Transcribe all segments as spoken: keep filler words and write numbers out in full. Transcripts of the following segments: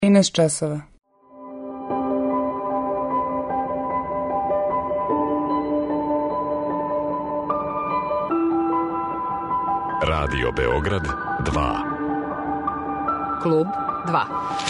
trinaest časova. Radio Beograd dva. Klub dva.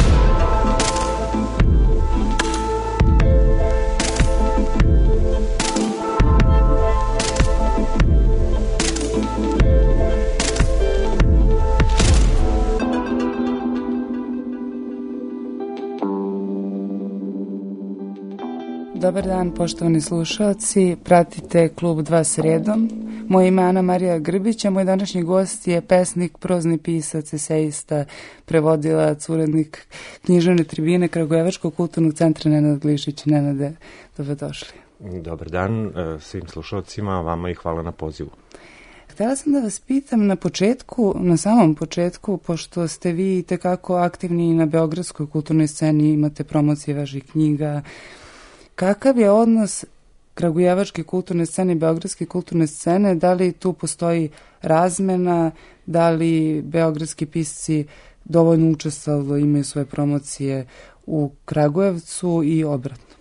Dobar dan, poštovani slušalci, pratite Klub dva sredom. Moje ime je Ana Marija Grbić, a moj današnji gost je pesnik, prozni pisac, esejista, prevodilac, urednik književne tribine Kragujevačkog kulturnog centra Nenad Glišić. Nenade, dobrodošli. Dobar dan svim slušalcima, vama i hvala na pozivu. Htela sam da vas pitam na početku, na samom početku, pošto ste vi tekako aktivni na beogradskoj kulturnoj sceni, imate promocije vaših knjiga, kakav je odnos kragujevačke kulturne scene i beogradske kulturne scene? Da li tu postoji razmena? Da li beogradski pisci dovoljno učestvovalo, imaju svoje promocije u Kragujevcu i obratno?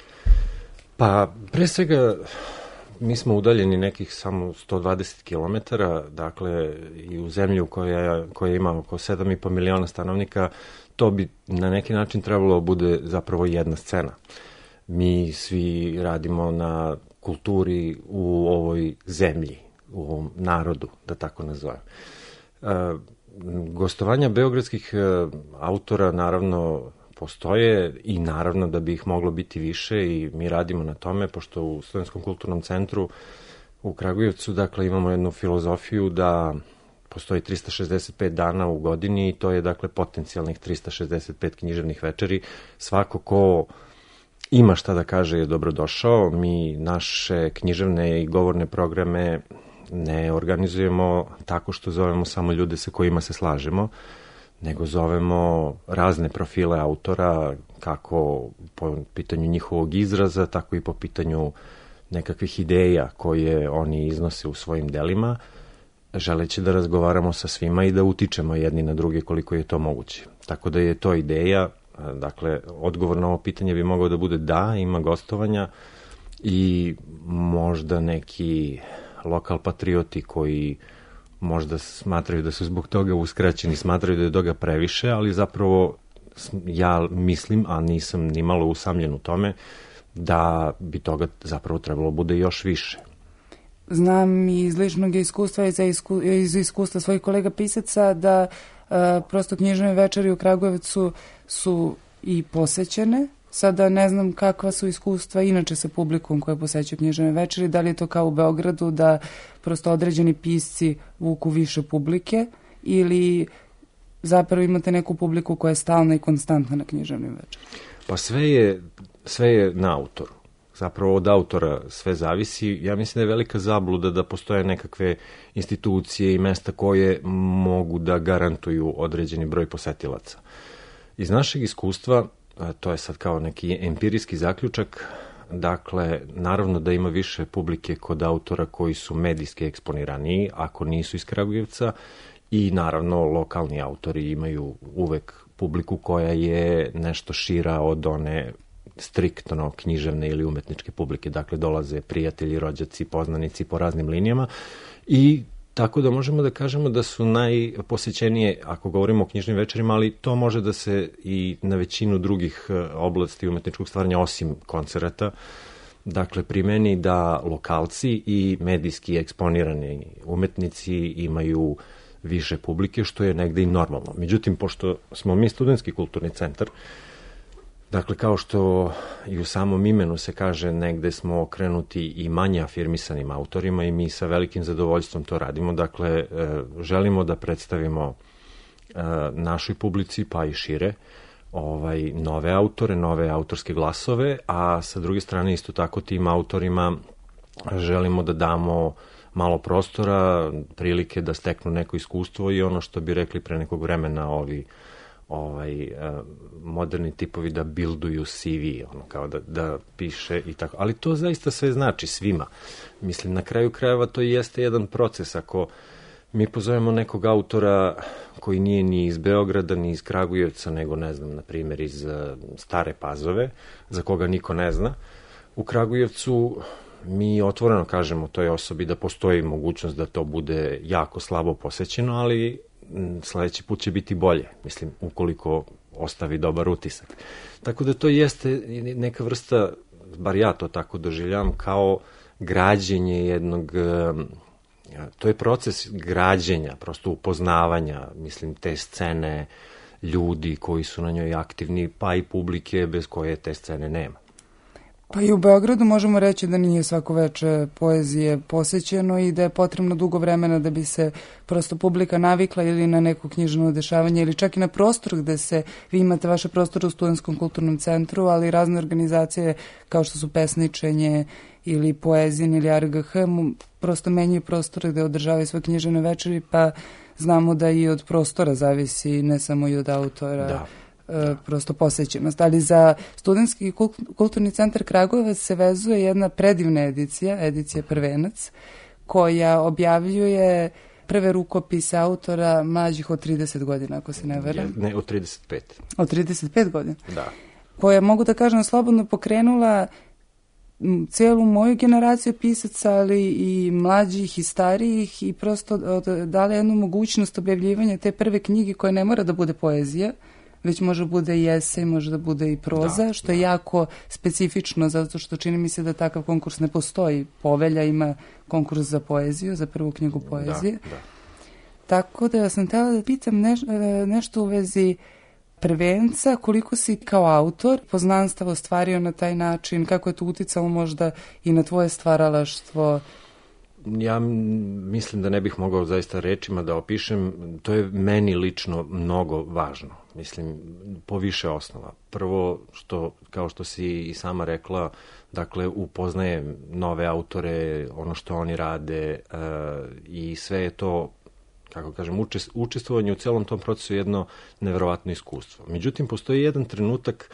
Pa, pre svega, mi smo udaljeni nekih samo sto dvadeset kilometara, dakle, i u zemlju koja, koja ima oko sedam i po miliona stanovnika, to bi na neki način trebalo bude zapravo jedna scena. Mi svi radimo na kulturi u ovoj zemlji, u ovom narodu, da tako nazovem. E, gostovanja beogradskih e, autora naravno postoje i naravno da bi ih moglo biti više i mi radimo na tome, pošto u Studentskom kulturnom centru u Kragujevcu, dakle, imamo jednu filozofiju da postoji trista šezdeset pet dana u godini i to je, dakle, potencijalnih trista šezdeset pet književnih večeri. Svako ko ima šta da kaže je dobrodošao. Mi naše književne i govorne programe ne organizujemo tako što zovemo samo ljude sa kojima se slažemo, nego zovemo razne profile autora, kako po pitanju njihovog izraza, tako i po pitanju nekakvih ideja koje oni iznose u svojim delima, želeći da razgovaramo sa svima i da utičemo jedni na druge koliko je to moguće. Tako da je to ideja. Dakle, odgovor na ovo pitanje bi mogao da bude da, ima gostovanja i možda neki lokal patrioti koji možda smatraju da su zbog toga uskraćeni, smatraju da je toga previše, ali zapravo ja mislim, a nisam ni malo usamljen u tome, da bi toga zapravo trebalo bude još više. Znam i iz ličnog iskustva i isku, iz iskustva svojih kolega pisaca da a, prosto književne večeri u Kragujevcu su i posećene. Sada ne znam kakva su iskustva inače sa publikom koja posećaju književne večeri, da li je to kao u Beogradu da prosto određeni pisci vuku više publike ili zapravo imate neku publiku koja je stalna i konstantna na književnim večerima? Pa sve je, sve je na autoru. Zapravo od autora sve zavisi. Ja mislim da je velika zabluda da postoje nekakve institucije i mesta koje mogu da garantuju određeni broj posetilaca. Iz našeg iskustva, to je sad kao neki empirijski zaključak, dakle, naravno da ima više publike kod autora koji su medijski eksponiraniji, ako nisu iz Kragujevca, i naravno lokalni autori imaju uvek publiku koja je nešto šira od one striktno književne ili umetničke publike, dakle dolaze prijatelji, rođaci, poznanici po raznim linijama i tako da možemo da kažemo da su najposećenije, ako govorimo o knjižnim večerima, ali to može da se i na većinu drugih oblasti umetničkog stvaranja, osim koncerata, dakle primeni da lokalci i medijski eksponirani umetnici imaju više publike, što je negde i normalno. Međutim, pošto smo mi Studentski kulturni centar, dakle, kao što i u samom imenu se kaže, negde smo okrenuti i manje afirmisanim autorima i mi sa velikim zadovoljstvom to radimo. Dakle, želimo da predstavimo našoj publici, pa i šire, ovaj, nove autore, nove autorske glasove, a sa druge strane isto tako tim autorima želimo da damo malo prostora, prilike da steknu neko iskustvo i ono što bi rekli pre nekog vremena ovi ovaj, moderni tipovi da builduju C V, ono, kao da, da piše i tako. Ali to zaista sve znači svima. Mislim, na kraju krajeva to jeste jedan proces. Ako mi pozovemo nekog autora koji nije ni iz Beograda, ni iz Kragujevca, nego, ne znam, na primjer iz Stare Pazove, za koga niko ne zna. U Kragujevcu mi otvoreno kažemo toj osobi da postoji mogućnost da to bude jako slabo posećeno, ali sledeći put će biti bolje, mislim, ukoliko ostavi dobar utisak. Tako da to jeste neka vrsta, bar ja to tako doživljam, kao građenje jednog, to je proces građenja, prosto upoznavanja, mislim, te scene, ljudi koji su na njoj aktivni, pa i publike bez koje te scene nema. Pa i u Beogradu možemo reći da nije svako veče poezije posećeno i da je potrebno dugo vremena da bi se prosto publika navikla ili na neko knjižno dešavanje ili čak i na prostor gde se, vi imate vaše prostore u Studentskom kulturnom centru, ali razne organizacije kao što su Pesničenje ili Poezin ili R G H prosto menjaju prostore gde održavaju svoje knjižene večeri, pa znamo da i od prostora zavisi, ne samo i od autora. Da. Da. Prosto posećenost, ali za Studentski kulturni centar Kragujevac se vezuje jedna predivna edicija, edicija Prvenac, koja objavljuje prve rukopise autora mlađih od trideset godina, ako se ne veram. Ne, od trideset pet. Od trideset pet godina? Da. Koja, mogu da kažem, slobodno pokrenula celu moju generaciju pisaca, ali i mlađih i starijih, i prosto dala jednu mogućnost objavljivanja te prve knjige koja ne mora da bude poezija, već može da bude i esej, može da bude i proza, da, što je da. jako specifično, zato što čini mi se da takav konkurs ne postoji. Povelja ima konkurs za poeziju, za prvu knjigu poezije. Da, da. Tako da sam htjela da pitam neš, nešto u vezi Prvenca, koliko si kao autor poznanstava ostvario na taj način, kako je to uticalo možda i na tvoje stvaralaštvo? Ja mislim da ne bih mogao zaista rečima da opišem, to je meni lično mnogo važno, mislim, po više osnova. Prvo, što, kao što si i sama rekla, dakle, upoznajem nove autore, ono što oni rade e, i sve je to, kako kažem, učest, učestvovanje u celom tom procesu je jedno neverovatno iskustvo. Međutim, postoji jedan trenutak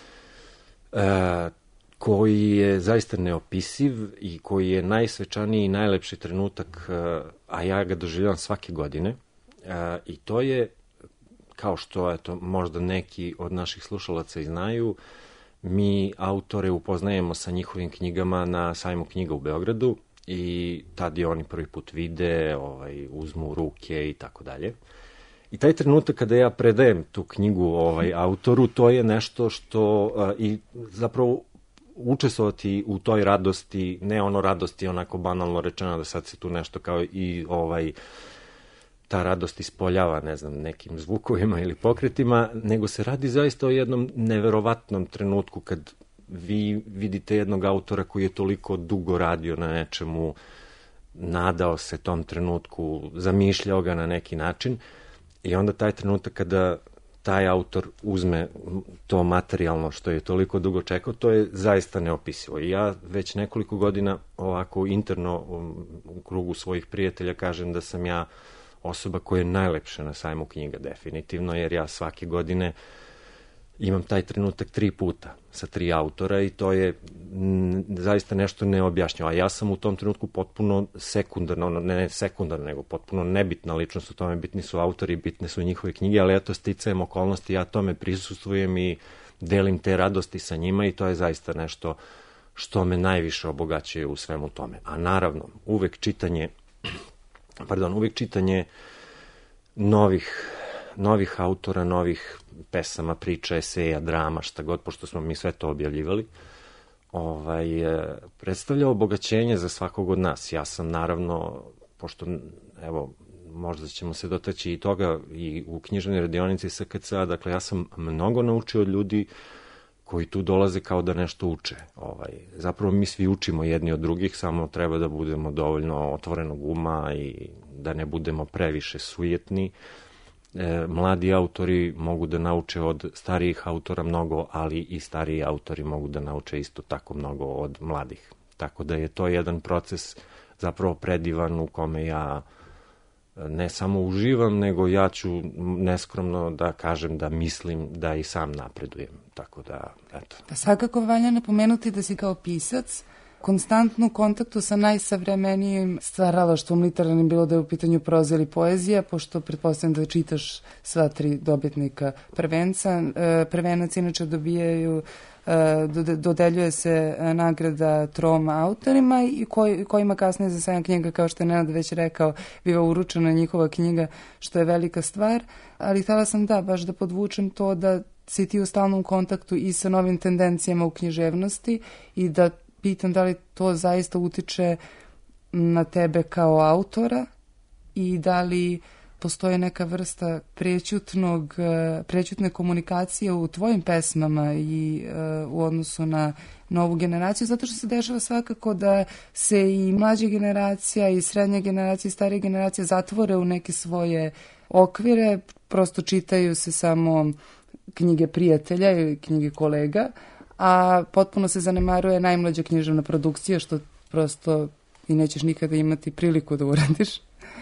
e, koji je zaista neopisiv i koji je najsvečaniji i najlepši trenutak, a ja ga doživljavam svake godine. I to je, kao što eto, možda neki od naših slušalaca i znaju, mi autore upoznajemo sa njihovim knjigama na sajmu knjiga u Beogradu i tad je oni prvi put vide, ovaj, uzmu u ruke i tako dalje. I taj trenutak kada ja predajem tu knjigu ovaj, autoru, to je nešto što i zapravo učestvovati u toj radosti, ne ono radosti onako banalno rečeno da sad se tu nešto kao i ovaj ta radost ispoljava, ne znam, nekim zvukovima ili pokretima, nego se radi zaista o jednom neverovatnom trenutku kad vi vidite jednog autora koji je toliko dugo radio na nečemu, nadao se tom trenutku, zamišljao ga na neki način i onda taj trenutak kada taj autor uzme to materijalno što je toliko dugo čekao, to je zaista neopisivo. I ja već nekoliko godina ovako interno u krugu svojih prijatelja kažem da sam ja osoba koja je najlepša na sajmu knjiga, definitivno, jer ja svake godine imam taj trenutak tri puta sa tri autora i to je m, zaista nešto neobjašnjivo. A ja sam u tom trenutku potpuno sekundarno, ne, ne sekundarno, nego potpuno nebitna ličnost u tome. Bitni su autori, bitne su njihove knjige, ali eto, sticajem okolnosti, ja tome prisustvujem i delim te radosti sa njima i to je zaista nešto što me najviše obogaćuje u svemu tome. A naravno, uvek čitanje, pardon, uvek čitanje novih novih autora, novih pesama, priča, eseja, drama, šta god, pošto smo mi sve to objavljivali, ovaj, predstavlja obogaćenje za svakog od nas. Ja sam naravno, pošto, evo, možda ćemo se dotaći i toga i u književnoj radionici S K C A, dakle, ja sam mnogo naučio od ljudi koji tu dolaze kao da nešto uče. Ovaj, zapravo mi svi učimo jedni od drugih, samo treba da budemo dovoljno otvorenog uma i da ne budemo previše sujetni. E, mladi autori mogu da nauče od starijih autora mnogo, ali i stariji autori mogu da nauče isto tako mnogo od mladih. Tako da je to jedan proces zapravo predivan u kome ja ne samo uživam, nego ja ću neskromno da kažem da mislim da i sam napredujem. Tako da, eto. Pa svakako valja napomenuti da si kao pisac konstantno u kontaktu sa najsavremenijim stvaralaštvom literarnim, bilo da je u pitanju proza ili poezija, pošto pretpostavljam da čitaš sva tri dobitnika prvenca. Prvenac inače dobijaju, dodeljuje se nagrada trom autorima i koj, kojima kasnije za sedam knjiga, kao što je Nenad već rekao, biva uručena njihova knjiga, što je velika stvar. Ali htjela sam da, baš da podvučem to da si ti u stalnom kontaktu i sa novim tendencijama u književnosti i da pitam da li to zaista utiče na tebe kao autora i da li postoji neka vrsta prećutnog, prećutne komunikacije u tvojim pesmama i uh, u odnosu na novu generaciju, zato što se dešava svakako da se i mlađa generacija i srednja generacija i starija generacija zatvore u neke svoje okvire, prosto čitaju se samo knjige prijatelja i knjige kolega, a potpuno se zanemaruje najmlađa književna produkcija, što prosto i nećeš nikada imati priliku da uradiš.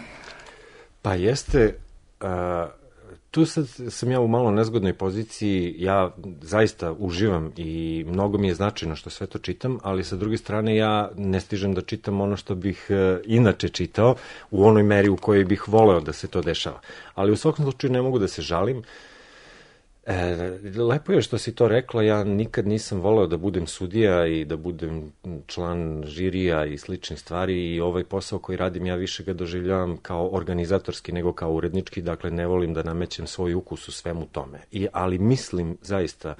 Pa jeste, uh, tu sad sam ja u malo nezgodnoj poziciji, ja zaista uživam i mnogo mi je značajno što sve to čitam, ali sa druge strane ja ne stižem da čitam ono što bih uh, inače čitao u onoj meri u kojoj bih voleo da se to dešava. Ali u svakom slučaju ne mogu da se žalim. E, lepo je što si to rekla, ja nikad nisam voleo da budem sudija i da budem član žirija i sličnih stvari i ovaj posao koji radim ja više ga doživljavam kao organizatorski nego kao urednički, dakle ne volim da namećem svoj ukus u svemu tome. I, ali mislim zaista,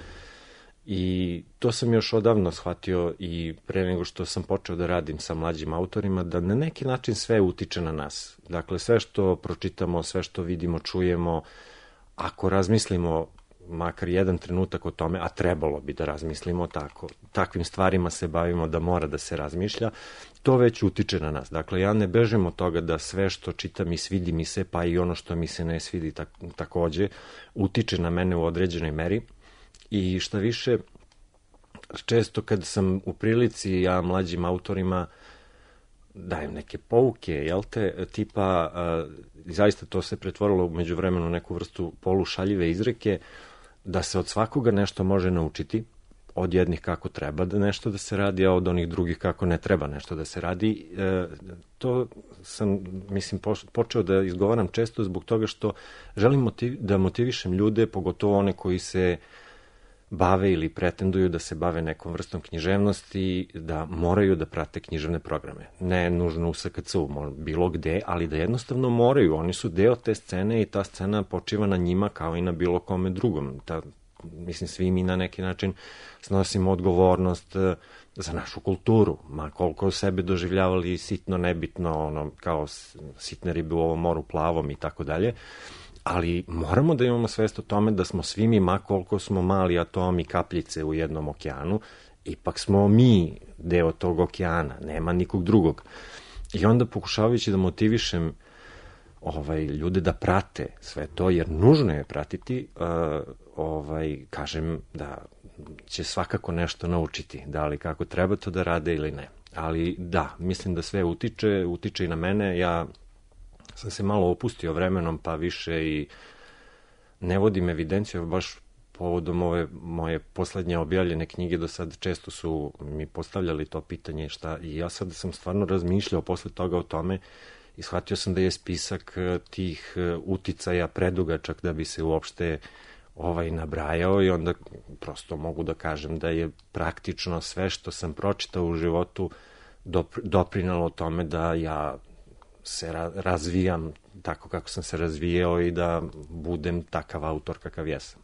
i to sam još odavno shvatio i pre nego što sam počeo da radim sa mlađim autorima, da na neki način sve utiče na nas. Dakle sve što pročitamo, sve što vidimo, čujemo, ako razmislimo makar jedan trenutak o tome, a trebalo bi da razmislimo tako, takvim stvarima se bavimo da mora da se razmišlja, to već utiče na nas. Dakle, ja ne bežem od toga da sve što čitam i svidi mi se, pa i ono što mi se ne svidi tak, takođe, utiče na mene u određenoj meri. I šta više, često kad sam u prilici ja mlađim autorima dajem neke pouke, jel te, tipa, a, zaista to se pretvorilo umeđu vremenu neku vrstu polušaljive izreke, da se od svakoga nešto može naučiti, od jednih kako treba da nešto da se radi, a od onih drugih kako ne treba nešto da se radi. E, to sam, mislim, počeo da izgovaram često zbog toga što želim motiv, da motivišem ljude, pogotovo one koji se bave ili pretenduju da se bave nekom vrstom književnosti, da moraju da prate književne programe. Ne nužno u S K C-u, bilo gde, ali da jednostavno moraju. Oni su deo te scene i ta scena počiva na njima kao i na bilo kome drugom. Ta, mislim, svi mi na neki način snosimo odgovornost za našu kulturu, ma koliko sebe doživljavali sitno, nebitno, ono, kao sitne ribe u ovom moru plavom i tako dalje. Ali moramo da imamo svest o tome da smo svi mi, ma koliko smo mali atomi, kapljice u jednom okeanu, ipak smo mi deo tog okeana, nema nikog drugog. I onda pokušavajući da motivišem ovaj, ljude da prate sve to, jer nužno je pratiti, uh, ovaj, kažem da će svakako nešto naučiti, da li kako treba to da rade ili ne. Ali da, mislim da sve utiče, utiče i na mene, ja sam se malo opustio vremenom, pa više i ne vodim evidenciju, baš povodom ove moje poslednje objavljene knjige do sad često su mi postavljali to pitanje šta, i ja sad sam stvarno razmišljao posle toga o tome i shvatio sam da je spisak tih uticaja predugačak da bi se uopšte ovaj nabrajao i onda prosto mogu da kažem da je praktično sve što sam pročitao u životu doprinalo tome da ja se razvijam tako kako sam se razvijao i da budem takav autor kakav jesam.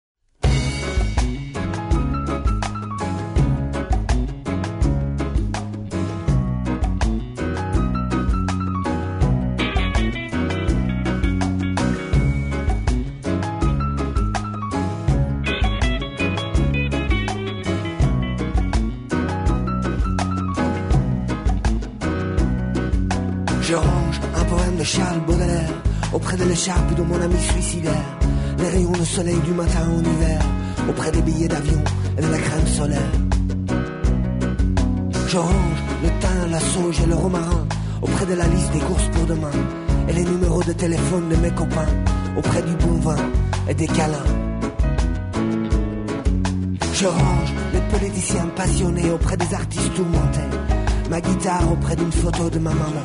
Je range un poème de Charles Baudelaire auprès de l'écharpe de mon ami suicidaire. Les rayons de soleil du matin en hiver auprès des billets d'avion et de la crème solaire. Je range le thym, la sauge et le romarin auprès de la liste des courses pour demain et les numéros de téléphone de mes copains auprès du bon vin et des câlins. Je range les politiciens passionnés auprès des artistes tourmentés. Ma guitare auprès d'une photo de ma maman.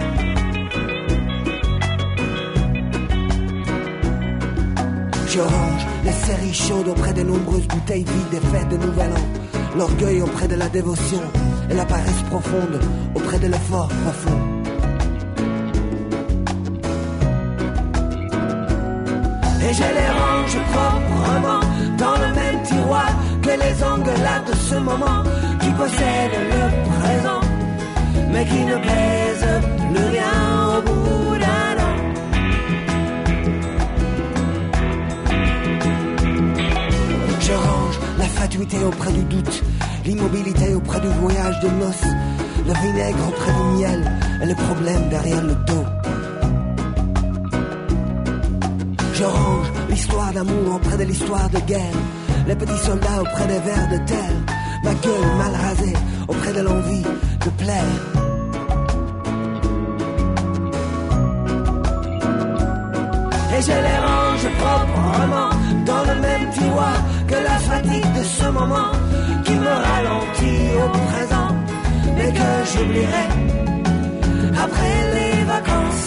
Je range les séries chaudes auprès de nombreuses bouteilles vides des fêtes de Nouvel An. L'orgueil auprès de la dévotion et la paresse profonde auprès de l'effort profond. Et je les range proprement dans le même tiroir que les engueulades de ce moment qui possèdent le présent mais qui ne pèsent plus rien au bout d'un an. Je range la fatuité auprès du doute, l'immobilité auprès du voyage de noces, le vinaigre auprès du miel et le problème derrière le dos. Je range l'histoire d'amour auprès de l'histoire de guerre, les petits soldats auprès des vers de terre, ma gueule mal rasée auprès de l'envie de plaire. Et je les range proprement dans le même tiroir que la fatigue de ce moment qui me ralentit au présent, mais que j'oublierai après les vacances.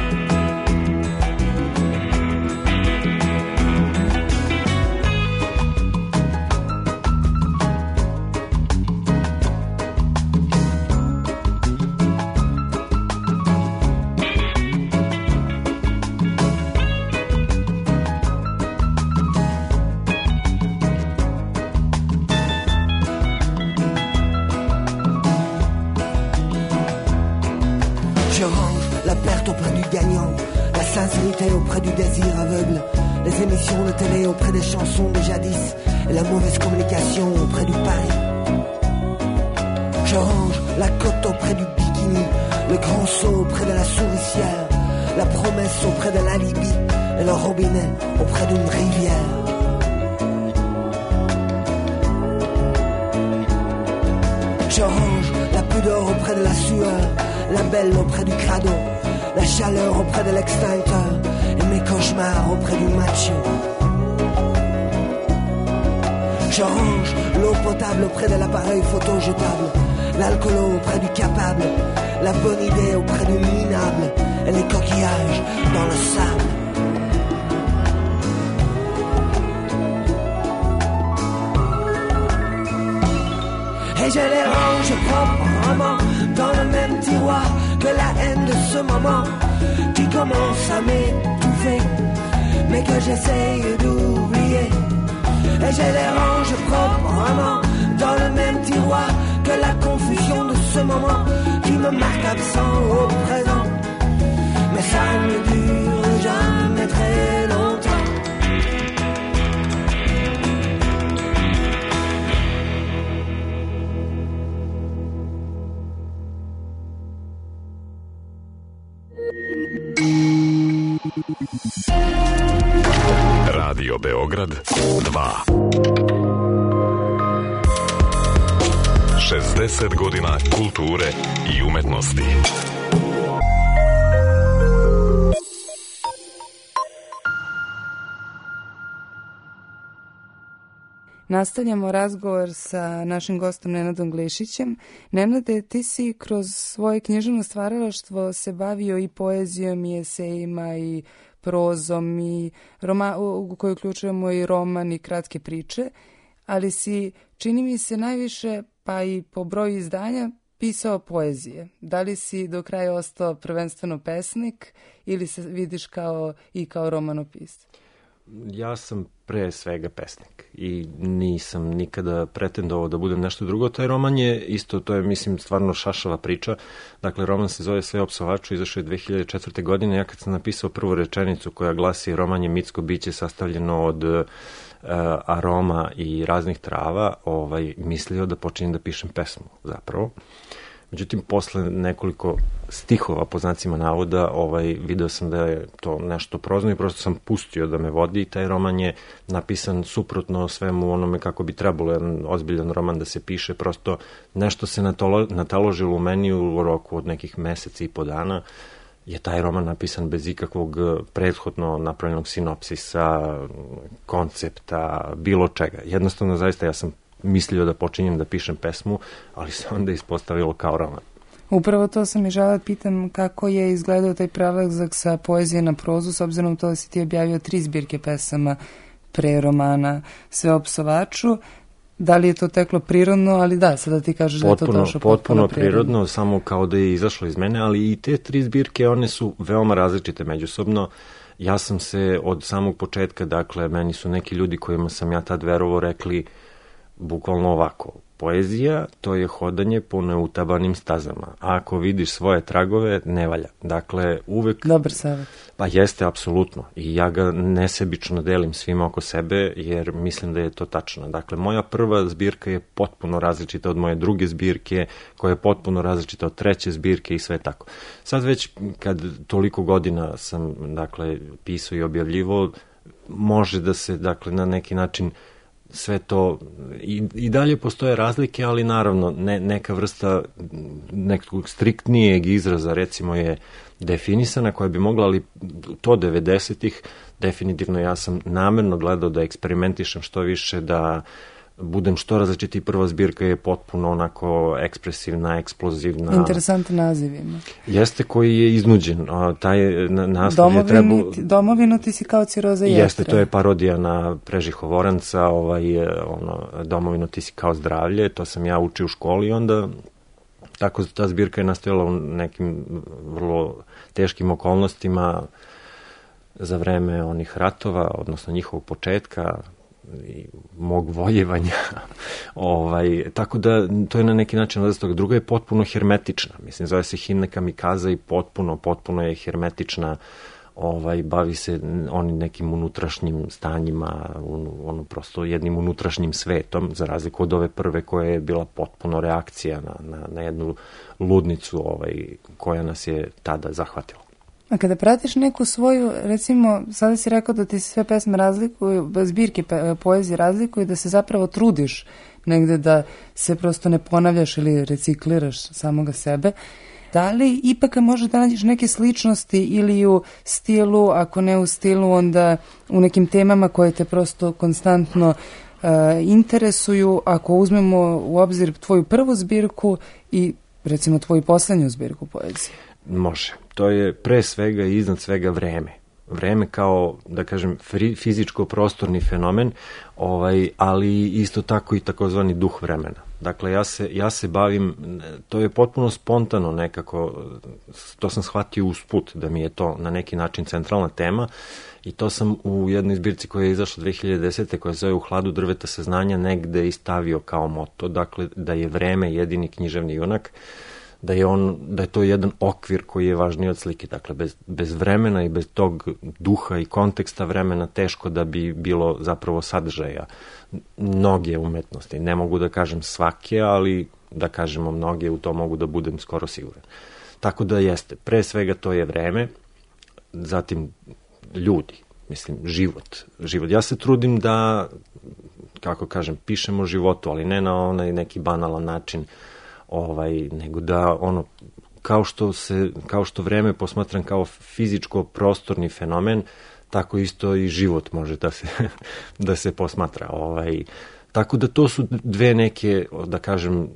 Auprès du désir aveugle, les émissions de télé auprès des chansons de jadis et la mauvaise communication auprès du pari. Je range la côte auprès du bikini, le grand saut auprès de la souricière, la promesse auprès de l'alibi et le robinet auprès d'une rivière. Je range la pudeur auprès de la sueur, la belle auprès du crado, la chaleur auprès de l'extincteur et mes cauchemars auprès du macho. Je range l'eau potable auprès de l'appareil photo jetable, l'alcool auprès du capable, la bonne idée auprès du minable et les coquillages dans le sable. Et je les range proprement dans le même tiroir que la haine de ce moment qui commence à m'étouffer, mais que j'essaye d'oublier. Et je les range proprement dans le même tiroir que la confusion de ce moment qui me marque absent au présent, mais ça ne dure jamais très longtemps. Radio Beograd dva. šezdeset godina kulture i umetnosti. Nastavljamo razgovor sa našim gostom Nenadom Glišićem. Nenade, ti si kroz svoje književno stvaralaštvo se bavio i poezijom i esejima i prozom i roma, u kojoj uključujemo i roman i kratke priče, ali si, čini mi se, najviše, pa i po broju izdanja, pisao poezije. Da li si do kraja ostao prvenstveno pesnik ili se vidiš kao i kao romanopisac? Ja sam pre svega pesnik i nisam nikada pretendovao da budem nešto drugo. Taj roman je isto, to je mislim stvarno šašava priča. Dakle, roman se zove Sve o psovaču, izašao je dve hiljade četvrte. godine. Ja kad sam napisao prvu rečenicu koja glasi roman je mitsko biće sastavljeno od uh, aroma i raznih trava, ovaj, mislio da počinjem da pišem pesmu zapravo. Međutim, posle nekoliko stihova, po znacima navoda, ovaj, video sam da je to nešto prozno i prosto sam pustio da me vodi. Taj roman je napisan suprotno svemu onome kako bi trebalo jedan ozbiljan roman da se piše. Prosto nešto se natalo, nataložilo u meni u roku od nekih meseci i po dana. Je taj roman napisan bez ikakvog prethodno napravljenog sinopsisa, koncepta, bilo čega. Jednostavno, zaista, ja sam mislio da počinjem da pišem pesmu, ali se onda ispostavilo kao roman. Upravo to sam i žela da pitam kako je izgledao taj prelazak sa poezije na prozu, s obzirom to da si ti objavio tri zbirke pesama pre romana Sve o psovaču. Da li je to teklo prirodno, ali da, sada ti kažeš potpuno, da je to došlo potpuno, potpuno prirodno. prirodno, samo kao da je izašlo iz mene, ali i te tri zbirke, one su veoma različite međusobno. Ja sam se od samog početka, dakle, meni su neki ljudi kojima sam ja tad verovo rekli bukvalno ovako: poezija, to je hodanje po neutabanim stazama. A ako vidiš svoje tragove, ne valja. Dakle, uvek... Dobar savjet. Pa jeste, apsolutno. I ja ga nesebično delim svima oko sebe, jer mislim da je to tačno. Dakle, moja prva zbirka je potpuno različita od moje druge zbirke, koja je potpuno različita od treće zbirke i sve tako. Sad već, kad toliko godina sam, dakle, pisao i objavljivo, može da se, dakle, na neki način sve to, i, i dalje postoje razlike, ali naravno ne, neka vrsta nekog striktnijeg izraza recimo je definisana, koja bi mogla, ali to devedesetih definitivno ja sam namerno gledao da eksperimentišem što više, da budem što različiti. Prva zbirka je potpuno onako ekspresivna, eksplozivna. Interesantan naziv ima. Jeste, koji je iznuđen. A, taj naslov Domovini, je trebalo... Domovinu ti si kao ciroza jetre. Jeste, to je parodija na Prežiho Voranca, ovaj, ono, Domovinu ti si kao zdravlje, to sam ja učio u školi, onda tako ta zbirka je nastojala u nekim vrlo teškim okolnostima za vreme onih ratova, odnosno njihovog početka i mog voljevanja. ovaj, tako da to je na neki način od toga. Druga je potpuno hermetična. Mislim, zove se Himne kamikaza i potpuno, potpuno je hermetična. Ovaj, bavi se onim nekim unutrašnjim stanjima, un, ono prosto jednim unutrašnjim svetom, za razliku od ove prve koja je bila potpuno reakcija na, na, na jednu ludnicu ovaj, koja nas je tada zahvatila. A kada pratiš neku svoju, recimo, sada si rekao da ti sve pesme razlikuju, zbirke poezije razlikuju, da se zapravo trudiš negde da se prosto ne ponavljaš ili recikliraš samoga sebe. Da li ipak može da nađeš neke sličnosti ili u stilu, ako ne u stilu, onda u nekim temama koje te prosto konstantno uh, interesuju, ako uzmemo u obzir tvoju prvu zbirku i recimo tvoju poslednju zbirku poezije? Može. To je pre svega i iznad svega vreme. Vreme kao, da kažem, fizičko-prostorni fenomen, ovaj, ali isto tako i takozvani duh vremena. Dakle, ja se, ja se bavim, to je potpuno spontano nekako, to sam shvatio usput, da mi je to na neki način centralna tema, i to sam u jednoj zbirci koja je izašla dve hiljade desete. koja se zove U hladu drveta saznanja negde i stavio kao moto, dakle, da je vreme jedini književni junak, da je on, da je to jedan okvir koji je važniji od slike. Dakle, bez, bez vremena i bez tog duha i konteksta vremena teško da bi bilo zapravo sadržaja mnoge umetnosti. Ne mogu da kažem svake, ali da kažemo mnoge, u to mogu da budem skoro siguran. Tako da jeste, pre svega to je vreme, zatim ljudi, mislim, život. život. Ja se trudim da, kako kažem, pišem o životu, ali ne na onaj neki banalan način, ovaj, nego da ono, kao što se, kao što vreme posmatram kao fizičko-prostorni fenomen, tako isto i život može da se, da se posmatra. Ovaj, tako da to su dve neke, da kažem,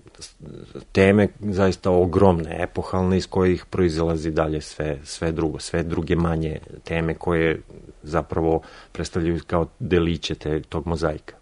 teme zaista ogromne, epohalne, iz kojih proizilazi dalje sve, sve drugo, sve druge manje teme koje zapravo predstavljaju kao deliće te, tog mozaika.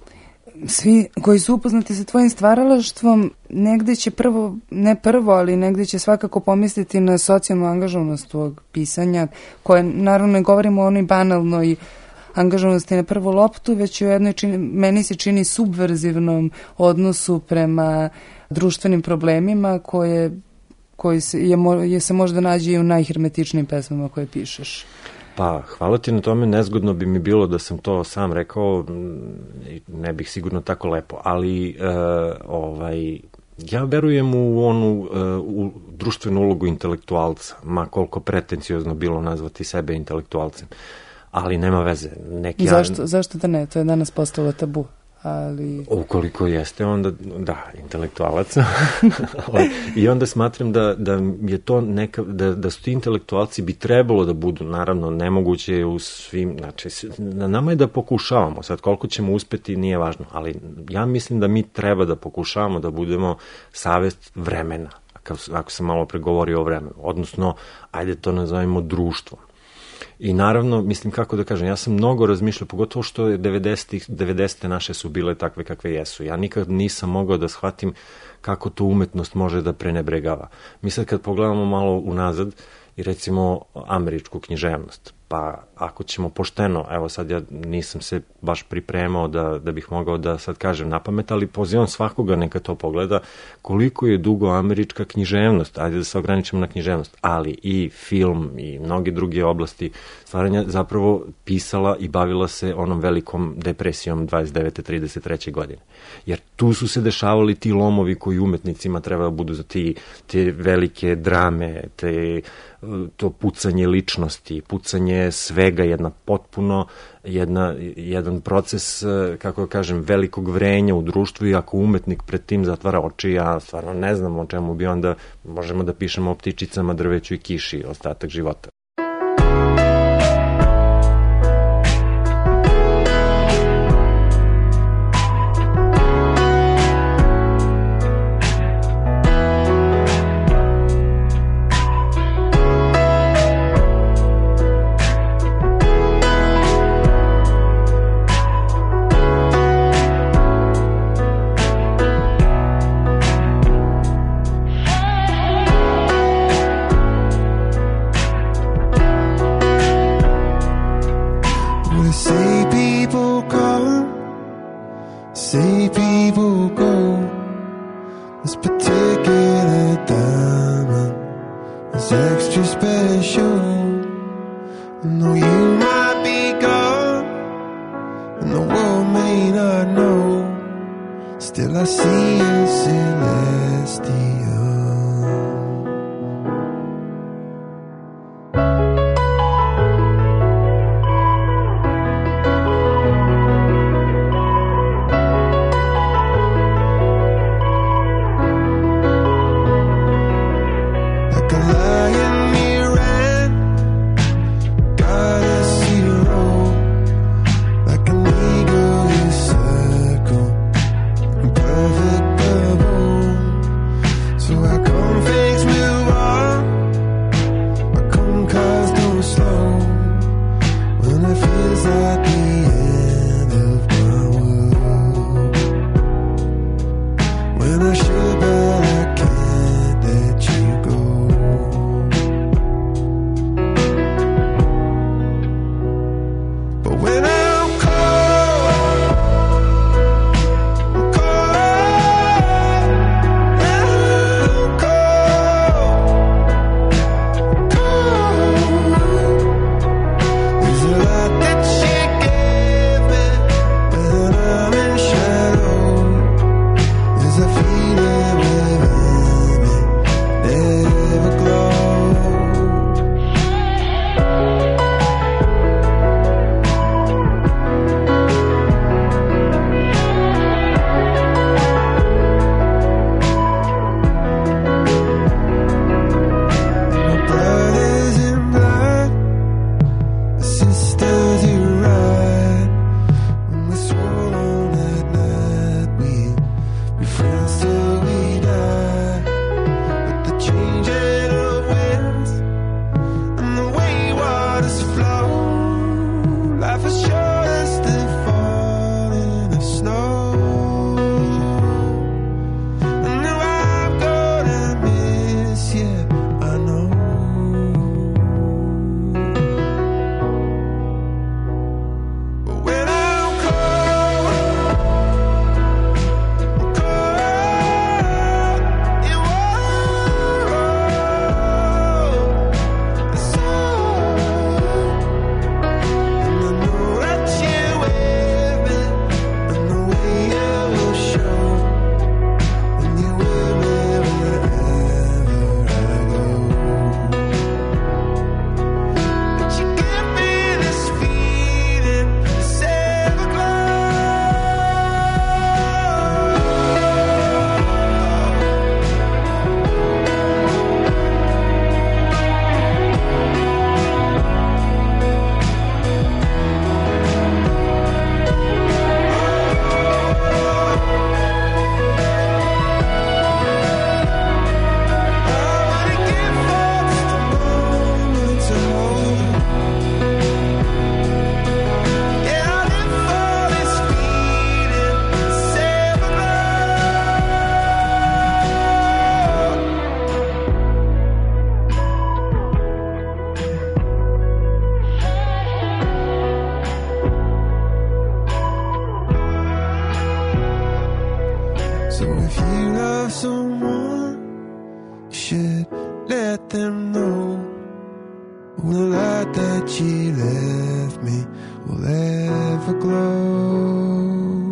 Svi koji su upoznati sa tvojim stvaralaštvom, negde će prvo, ne prvo, ali negde će svakako pomisliti na socijalnu angažovanost tvojeg pisanja, koje naravno ne govorimo o onoj banalnoj angažovanosti na prvu loptu, već u jednoj, čini, meni se čini, subverzivnom odnosu prema društvenim problemima koje, koji se, je, je se možda nađe i u najhermetičnijim pesmama koje pišeš. Pa, hvala ti na tome, nezgodno bi mi bilo da sam to sam rekao, ne bih sigurno tako lepo, ali e, ovaj, ja verujem u onu e, u društvenu ulogu intelektualca, ma koliko pretenciozno bilo nazvati sebe intelektualcem, ali nema veze. Neki zašto, ja... zašto da ne? To je danas postalo tabu. ali... Ukoliko jeste, onda da, intelektualac. I onda smatram da, da je to neka, da, da su ti intelektualci bi trebalo da budu, naravno, nemoguće je u svim, znači, na nama je da pokušavamo, sad koliko ćemo uspeti nije važno, ali ja mislim da mi treba da pokušavamo da budemo savest vremena, ako, ako sam malo pregovorio o vremenu, odnosno, ajde to nazovemo društvom. I naravno, mislim, kako da kažem, ja sam mnogo razmišljao, pogotovo što je devedesete naše su bile takve kakve jesu. Ja nikad nisam mogao da shvatim kako to umetnost može da prenebregava. Mi sad kad pogledamo malo unazad i recimo američku književnost, pa ako ćemo pošteno, evo sad ja nisam se baš pripremao da, da bih mogao da sad kažem na pamet, ali pozivam svakoga neka to pogleda koliko je dugo američka književnost, ajde da se ograničimo na književnost, ali i film i mnoge druge oblasti stvaranja zapravo pisala i bavila se onom velikom depresijom dvadeset devete trideset treće godine. Jer tu su se dešavali ti lomovi koji umetnicima treba da budu za ti, te velike drame, te, to pucanje ličnosti, pucanje svega, jedna potpuno, jedna, jedan proces, kako kažem, velikog vrenja u društvu i ako umetnik pred tim zatvara oči, ja stvarno ne znam o čemu bi onda, možemo da pišemo o ptičicama, drveću i kiši ostatak života. So So if you love someone, you should let them know the light that you left me will ever glow.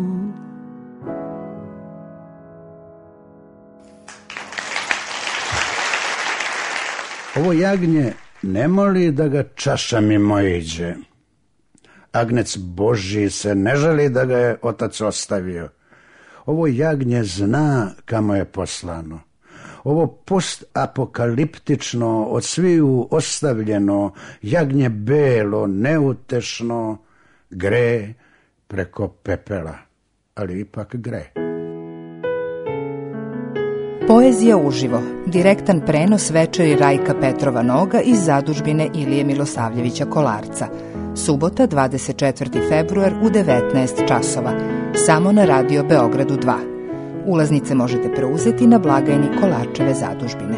Ovo jagnje ne moli da ga čaša mimo iđe. Agnec Božji se ne žali da ga je otac ostavio. Ovo jagnje zna kamo je poslano. Ovo postapokaliptično, od sviju ostavljeno, jagnje belo, neutešno, gre preko pepela, ali ipak gre. Poezija uživo, direktan prenos večeri Rajka Petrova Noga iz zadužbine Ilije Milosavljevića Kolarca. Subota, dvadeset četvrti februar u devetnaest časova, samo na Radio Beogradu dva. Ulaznice možete preuzeti na blagajni Kolarčeve zadužbine.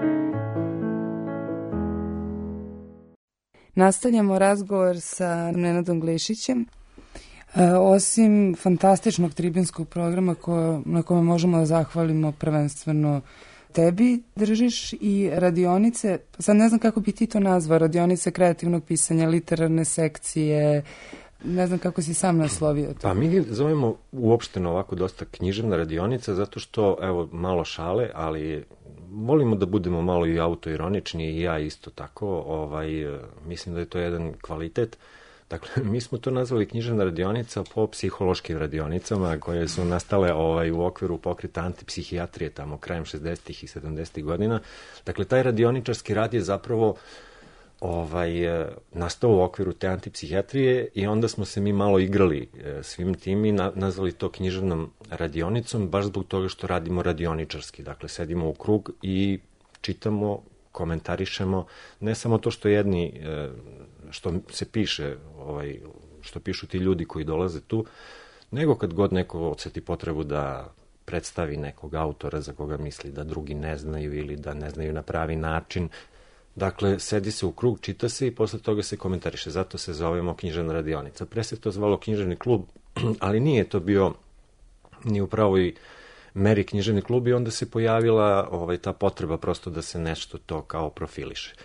Nastavljamo razgovor sa Nenadom Glišićem. E, osim fantastičnog tribinskog programa ko, na kome možemo da zahvalimo prvenstveno tebi, držiš i radionice, sad ne znam kako bi ti to nazvao, radionice kreativnog pisanja, literarne sekcije, ne znam kako si sam naslovio to. Pa mi zovemo uopšteno ovako dosta književna radionica, zato što, evo, malo šale, ali volimo da budemo malo i autoironični i ja isto tako, ovaj, mislim da je to jedan kvalitet. Dakle, mi smo to nazvali književna radionica po psihološkim radionicama koje su nastale ovaj, u okviru pokreta antipsihijatrije tamo krajem šezdesetih i sedamdesetih godina. Dakle, taj radioničarski rad je zapravo ovaj, nastao u okviru te antipsihijatrije i onda smo se mi malo igrali svim tim i na, nazvali to književnom radionicom baš zbog toga što radimo radioničarski. Dakle, sedimo u krug i čitamo, komentarišemo, ne samo to što jedni, što se piše, ovaj, što pišu ti ljudi koji dolaze tu, nego kad god neko odseti potrebu da predstavi nekog autora za koga misli da drugi ne znaju ili da ne znaju na pravi način. Dakle, sedi se u krug, čita se i posle toga se komentariše. Zato se zovemo književna radionica. Pre se to zvalo književni klub, ali nije to bio ni u pravoj meri književni klub i onda se pojavila ovaj, ta potreba prosto da se nešto to kao profiliše.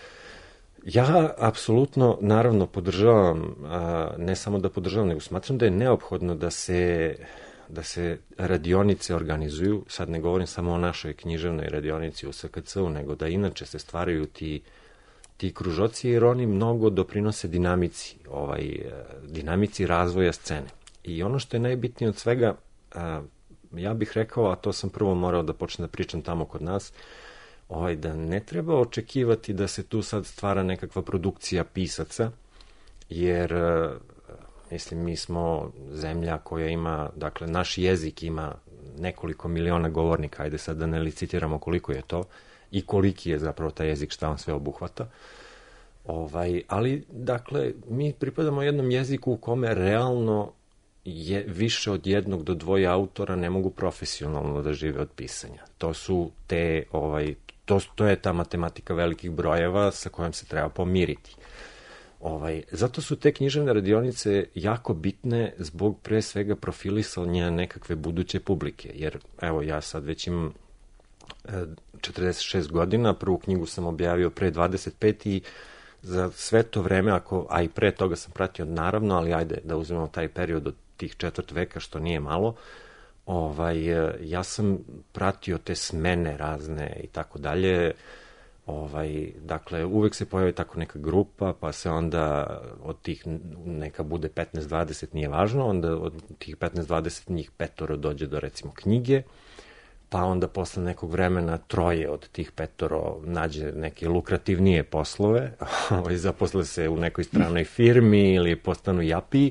Ja apsolutno, naravno, podržavam, a, ne samo da podržavam, nego smatram da je neophodno da se, da se radionice organizuju, sad ne govorim samo o našoj književnoj radionici u S K C-u, nego da inače se stvaraju ti, ti kružoci, jer oni mnogo doprinose dinamici, ovaj, dinamici razvoja scene. I ono što je najbitnije od svega, a, ja bih rekao, a to sam prvo morao da počnem da pričam tamo kod nas, ovaj, da ne treba očekivati da se tu sad stvara nekakva produkcija pisaca, jer, mislim, mi smo zemlja koja ima, dakle, naš jezik ima nekoliko miliona govornika, ajde sad da ne licitiramo koliko je to i koliki je zapravo taj jezik, šta on sve obuhvata. Ovaj, ali, dakle, mi pripadamo jednom jeziku u kome realno je više od jednog do dvoje autora ne mogu profesionalno da žive od pisanja. To su te, ovaj, to, to je ta matematika velikih brojeva sa kojom se treba pomiriti. Ovaj, zato su te književne radionice jako bitne zbog pre svega profilisanja nekakve buduće publike, jer evo ja sad već imam četrdeset šest godina, prvu knjigu sam objavio pre dvadeset pet i za sve to vreme, ako, a i pre toga sam pratio naravno, ali ajde da uzmemo taj period od tih četvrt veka, što nije malo, ovaj, ja sam pratio te smene razne i tako dalje. Ovaj, dakle, uvek se pojavi tako neka grupa, pa se onda od tih, neka bude petnaest dvadeset, nije važno, onda od tih petnaest dvadeset njih petoro dođe do, recimo, knjige, pa onda posle nekog vremena troje od tih petoro nađe neke lukrativnije poslove, ovaj, zaposle se u nekoj stranoj firmi ili postanu japiji,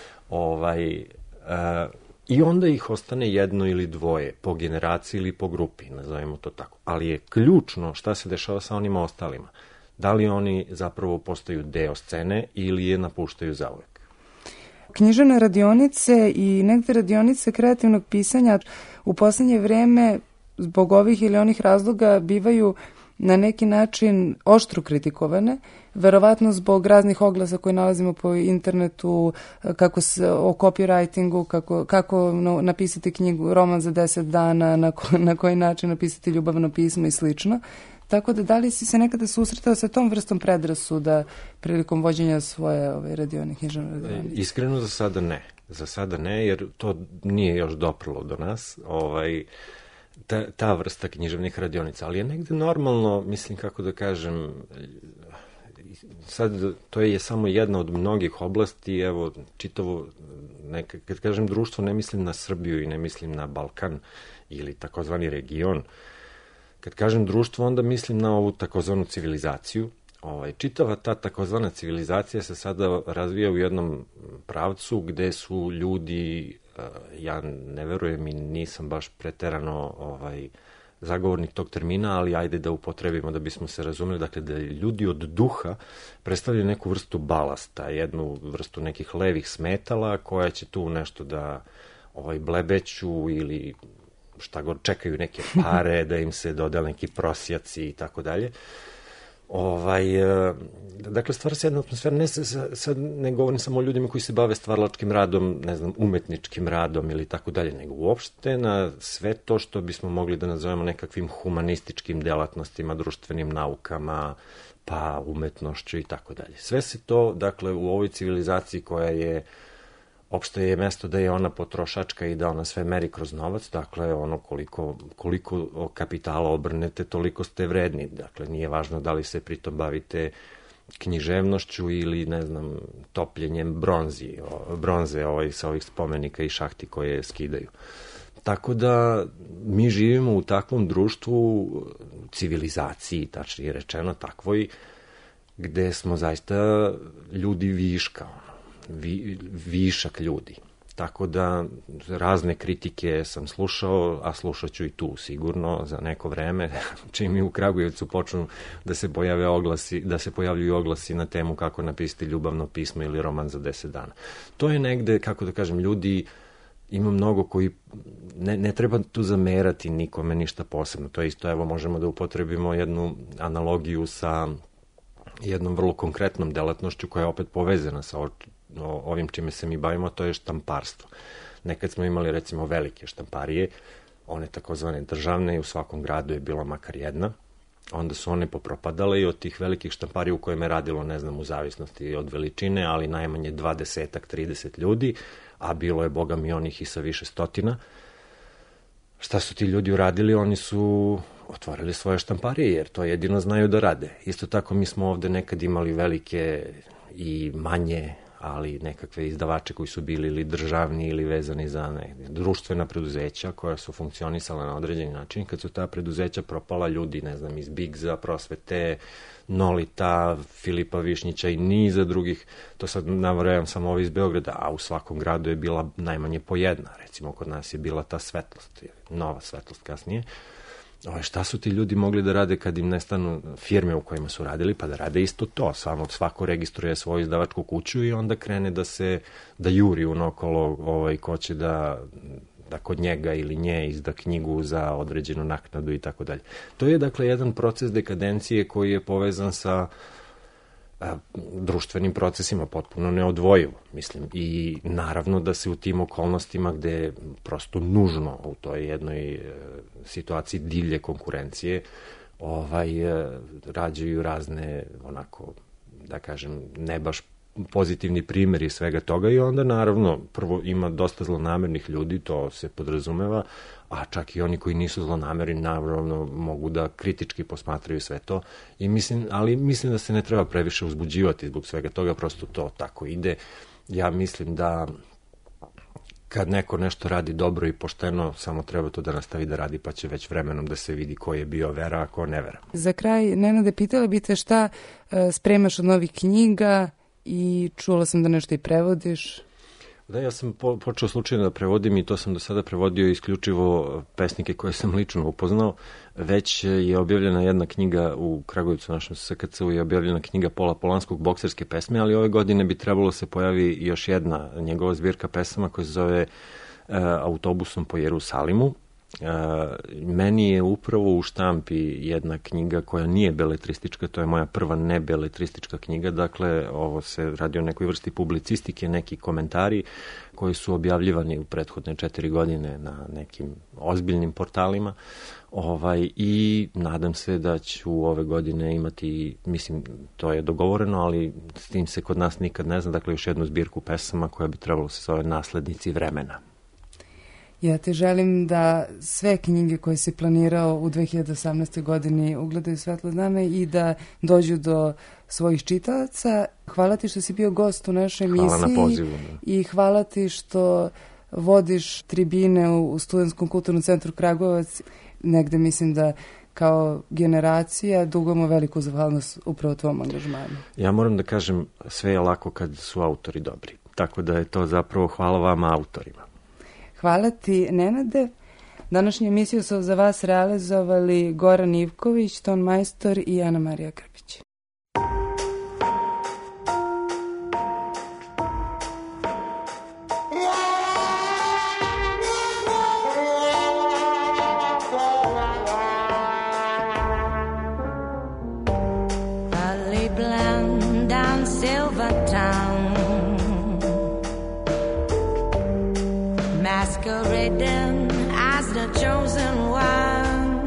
ovaj, uh, i onda ih ostane jedno ili dvoje po generaciji ili po grupi, nazovemo to tako. Ali je ključno šta se dešava sa onima ostalima. Da li oni zapravo postaju deo scene ili je napuštaju zauvek. Književne radionice i negde radionice kreativnog pisanja u poslednje vreme zbog ovih ili onih razloga bivaju na neki način oštro kritikovane, verovatno zbog raznih oglasa koje nalazimo po internetu, kako se, o copywritingu, kako, kako no, napisati knjigu, roman za deset dana, na, ko, na koji način napisati ljubavno pismo i slično. Tako da, da li si se nekada susretao sa tom vrstom predrasuda prilikom vođenja svoje ove radione, književne radionice? Iskreno za sada ne. Za sada ne, jer to nije još doprlo do nas, ovaj, ta, ta vrsta književnih radionica. Ali je negde normalno, mislim, kako da kažem, sad to je samo jedna od mnogih oblasti, evo, čitavo, neka, kad kažem društvo, ne mislim na Srbiju i ne mislim na Balkan ili takozvani region. Kad kažem društvo, onda mislim na ovu takozvanu civilizaciju. Ovaj, čitava ta takozvana civilizacija se sada razvija u jednom pravcu gde su ljudi, ja ne verujem i nisam baš preterano ovaj, zagovornik tog termina, ali ajde da upotrebimo da bismo se razumeli, dakle da ljudi od duha predstavljaju neku vrstu balasta, jednu vrstu nekih levih smetala koja će tu nešto da ovaj, blebeću ili šta god čekaju neke pare, da im se dodele neki prosjaci i tako dalje. Ovaj, dakle, stvara se jedna atmosfera, ne, sad ne govorim samo o ljudima koji se bave stvaralačkim radom, ne znam, umetničkim radom ili tako dalje, nego uopšte na sve to što bismo mogli da nazovemo nekakvim humanističkim delatnostima, društvenim naukama, pa umetnošću i tako dalje. Sve se to, dakle, u ovoj civilizaciji koja je opšte je mesto da je ona potrošačka i da ona sve meri kroz novac, dakle, ono koliko, koliko kapitala obrnete, toliko ste vredni. Dakle, nije važno da li se pritom bavite književnošću ili, ne znam, topljenjem bronzi, bronze ovaj, sa ovih spomenika i šahti koje skidaju. Tako da mi živimo u takvom društvu, civilizaciji, tačnije rečeno, takvoj, gde smo zaista ljudi viška, Vi, višak ljudi. Tako da razne kritike sam slušao, a slušat ću i tu sigurno za neko vreme, čim mi u Kragujevcu počnu da se pojave oglasi, da se pojavljuju oglasi na temu kako napisati ljubavno pismo ili roman za deset dana. To je negde, kako da kažem, ljudi, ima mnogo koji, ne, ne treba tu zamerati nikome ništa posebno. To je isto, evo, možemo da upotrebimo jednu analogiju sa jednom vrlo konkretnom delatnošću koja je opet povezana sa ovim čime se mi bavimo, to je štamparstvo. Nekad smo imali, recimo, velike štamparije, one takozvane državne, i u svakom gradu je bila makar jedna. Onda su one popropadale i od tih velikih štamparija u kojem je radilo, ne znam, u zavisnosti od veličine, ali najmanje dvadesetak, trideset ljudi, a bilo je, boga mi, onih i sa više stotina. Šta su ti ljudi uradili? Oni su otvorili svoje štamparije, jer to jedino znaju da rade. Isto tako mi smo ovde nekad imali velike i manje, ali nekakve izdavače koji su bili ili državni ili vezani za ne, društvena preduzeća koja su funkcionisala na određeni način. Kad su ta preduzeća propala, ljudi, ne znam, iz Bigza, Prosvete, Nolita, Filipa Višnjića i niza drugih, to sad navrajam samo ovo iz Beograda, a u svakom gradu je bila najmanje po jedna. Recimo, kod nas je bila ta Svetlost, Nova Svetlost kasnije. O, šta su ti ljudi mogli da rade kad im nestanu firme u kojima su radili, pa da rade isto to, samo svako registruje svoju izdavačku kuću i onda krene da se, da juri unokolo ovaj, ko će da, da kod njega ili nje izda knjigu za određenu naknadu i tako dalje. To je, dakle, jedan proces dekadencije koji je povezan sa a, društvenim procesima, potpuno neodvojivo, mislim. I naravno da se u tim okolnostima gde je prosto nužno u toj jednoj e, situaciji divlje konkurencije ovaj, e, rađaju razne, onako, da kažem, ne baš pozitivni primjeri svega toga i onda naravno prvo ima dosta zlonamernih ljudi, to se podrazumeva, a čak i oni koji nisu zlonamerni naravno mogu da kritički posmatraju sve to, i mislim, ali mislim da se ne treba previše uzbuđivati zbog svega toga, prosto to tako ide. Ja mislim da kad neko nešto radi dobro i pošteno, samo treba to da nastavi da radi, pa će već vremenom da se vidi ko je bio vera, a ko ne vera. Za kraj, Nenade, pitala bi te šta uh, spremaš od novih knjiga i čula sam da nešto i prevodiš. Da, ja sam po, počeo slučajno da prevodim i to sam do sada prevodio isključivo pesnike koje sam lično upoznao. Već je objavljena jedna knjiga u Kragujevcu, našem S K C-u, je objavljena knjiga Pola Polanskog, Bokserske pesme, ali ove godine bi trebalo se pojavi još jedna njegova zbirka pesama koja se zove e, Autobusom po Jerusalimu. meni je upravo u štampi jedna knjiga koja nije beletristička, to je moja prva nebeletristička knjiga, dakle ovo se radi o nekoj vrsti publicistike, neki komentari koji su objavljivani u prethodne četiri godine na nekim ozbiljnim portalima. Ovaj, i nadam se da ću ove godine imati, mislim, to je dogovoreno, ali s tim se kod nas nikad ne zna, dakle još jednu zbirku pesama koja bi trebalo se zove Naslednici vremena. Ja te želim da sve knjige koje si planirao u dve hiljade osamnaestoj godini ugledaju svetlo dana i da dođu do svojih čitalaca. Hvala ti što si bio gost u našoj emisiji. Hvala na pozivu. Da. I hvala ti što vodiš tribine u, u Studentskom kulturnom centru Kragujevac. Negde mislim da kao generacija dugujemo veliku zahvalnost upravo tvom angažmanu. Ja moram da kažem, sve je lako kad su autori dobri. Tako da je to zapravo hvala vama autorima. Hvala ti, Nenade. Današnju emisiju su za vas realizovali Goran Ivković, ton majstor i Ana Marija Krpić. Masquerading as the chosen one,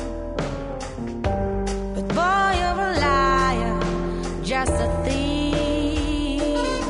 but boy, you're a liar, just a thief.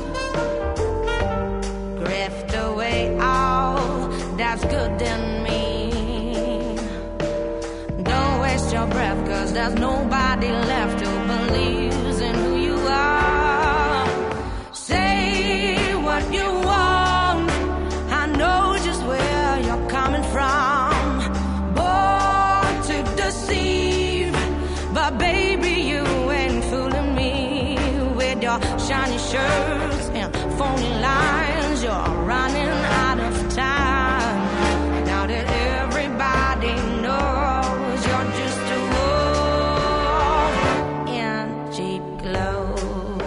Grift away all that's good in me. Don't waste your breath, 'cause there's nobody left who believes in who you are. Say what you want, I know just where you're coming from. Born to deceive, but baby, you ain't fooling me. With your shiny shirts and phony lines, you're running out of time. Now that everybody knows you're just a wolf in cheap clothes.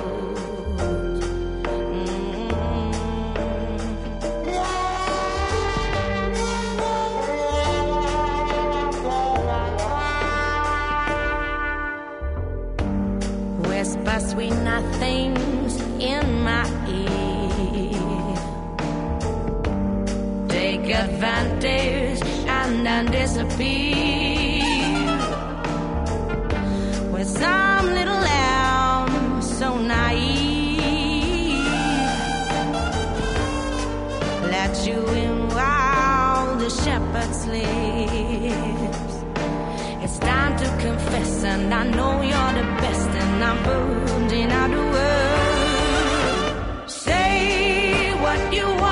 Whisper sweet nothings in my ear. Take advantage and then disappear. With some little lamb so naive, let you in while the shepherd sleeps. It's time to confess, and I know you're the best, and I'm burning out the world. Say what you want.